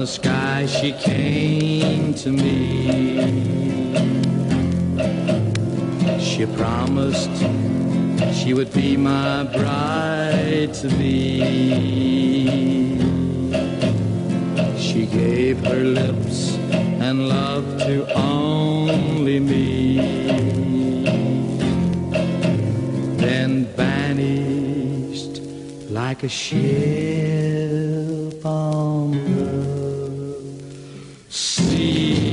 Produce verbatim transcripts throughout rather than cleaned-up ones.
the sky she came to me. She promised she would be my bride-to-be. She gave her lips and love to only me, then vanished like a ship on the sea.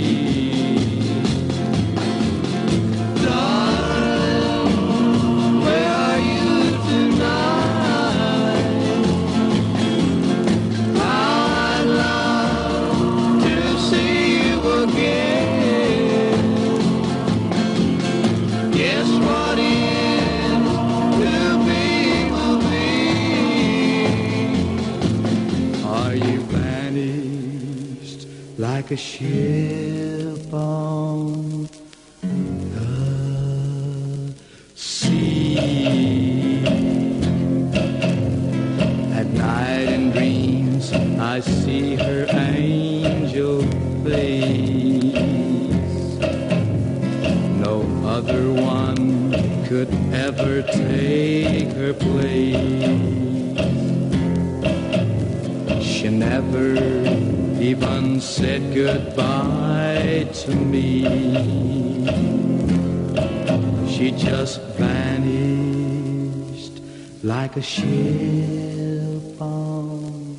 Like a ship on the sea. At night in dreams I see her angel face. No other one could ever take her place. She never even said goodbye to me. She just vanished like a ship on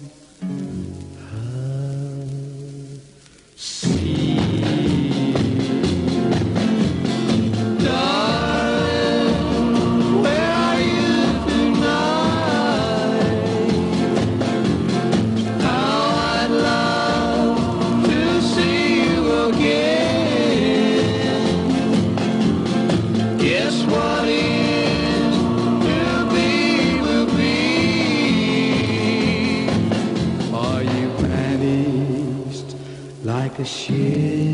the sea. Darling, where are you tonight? How I'd love what is to be will be. Are you vanished like a ship